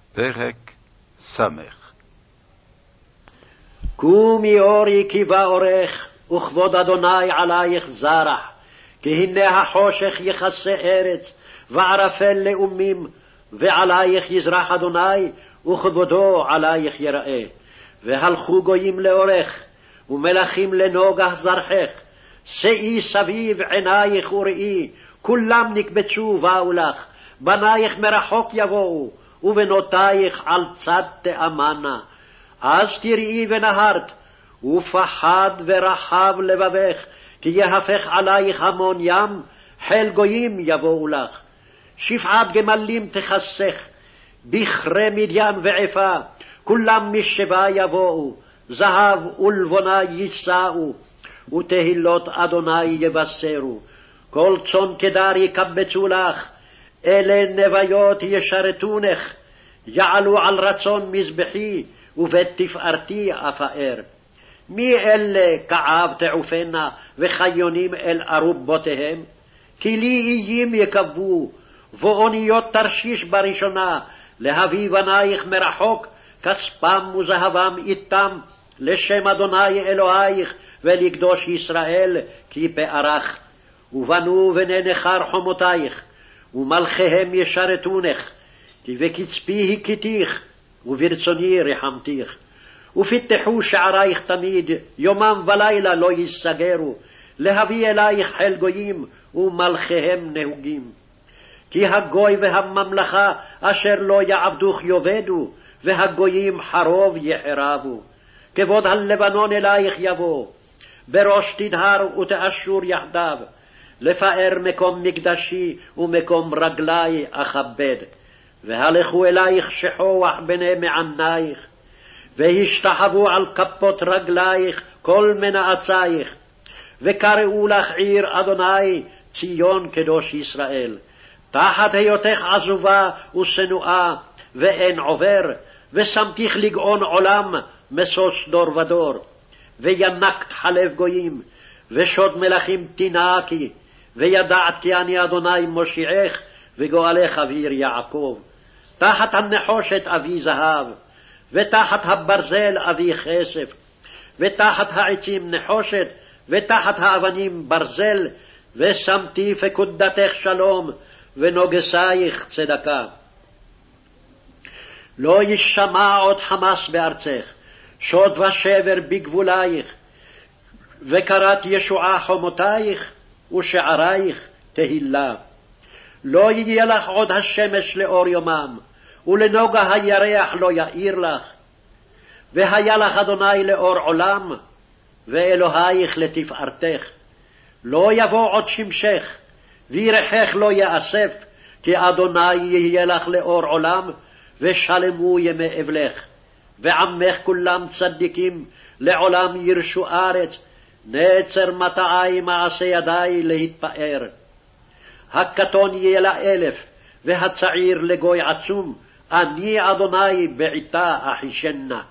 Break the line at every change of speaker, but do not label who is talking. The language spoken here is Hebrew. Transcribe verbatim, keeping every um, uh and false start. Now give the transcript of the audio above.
פרק ס'.
קומי אורי כי בא אורך, וכבוד אדוני עלייך זרח, כי הנה החושך יכסה ארץ, וערפל לאומים, ועלייך יזרח אדוני, וכבודו עלייך יראה. והלכו גויים לאורך, ומלכים לנוגח זרחך, שאי סביב עינייך וראי, כולם נקבצו באו לך, בנייך מרחוק יבואו, ובנותייך על צד תאמנה. אז תראי ונהרת, ופחד ורחב לבבך, כי יהפך עלייך המון ים, חיל גויים יבואו לך. שפעת גמלים תחסך, בכרי מדיין ועפה, כולם משבה יבואו, זהב ולבונה יישאו, ותהילות אדוני יבשרו. כל צאן קדר יקבצו לך, אלה נביות ישרתונך, יעלו על רצון מזבחי, ובית תפארתי אפאר. מי אלה כעב תעופנה, וחיונים אל ארובותיהם? כי לי איים יקבו, ואוניות תרשיש בראשונה, להביא בנייך מרחוק, כספם וזהבם איתם, לשם אדוני אלוהיך, ולקדוש ישראל, כי פארך. ובנו בני נכר חומותייך, ומלכיהם ישרתונך, כי בקצפי הכיתיך, וברצוני רחמתיך. ופתחו שערייך תמיד, יומם ולילה לא יסגרו, להביא אלייך חיל גויים, ומלכיהם נהוגים. כי הגוי והממלכה אשר לא יעבדוך יאבדו, והגויים חרוב יחרבו. כבוד הלבנון אלייך יבוא, בראש תדהר ותאשור יחדיו, לפאר מקום מקדשי ומקום רגלי אכבד. והלכו אלייך שחוח בני מענייך, והשתחוו על כפות רגלייך כל מנעצייך, וקראו לך עיר אדוני ציון קדוש ישראל. תחת היותך עזובה ושנואה ואין עובר, ושמתיך לגאון עולם משוש דור ודור. וינקת חלב גויים, ושוד מלכים תינקי, וידעת כי אני אדוני מושיעך, וגואלך עיר יעקב. תחת הנחושת אבי זהב, ותחת הברזל אבי כסף, ותחת העצים נחושת, ותחת האבנים ברזל, ושמתי פקודתך שלום, ונוגסייך צדקה. לא ישמע עוד חמס בארצך, שוד ושבר בגבולייך, וקראת ישועה חומותייך, ושערייך תהילה. לא יהיה לך עוד השמש לאור יומם, ולנוגה הירח לא יאיר לך. והיה לך אדוני לאור עולם, ואלוהיך לתפארתך. לא יבוא עוד שמשך, וירחך לא יאסף, כי אדוני יהיה לך לאור עולם, ושלמו ימי אבלך. ועמך כולם צדיקים, לעולם ירשו ארץ, נצר מטעי מעשה ידי להתפאר. הקטון יהיה לאלף, והצעיר לגוי עצום, אני אדוני בעתה אחישנה.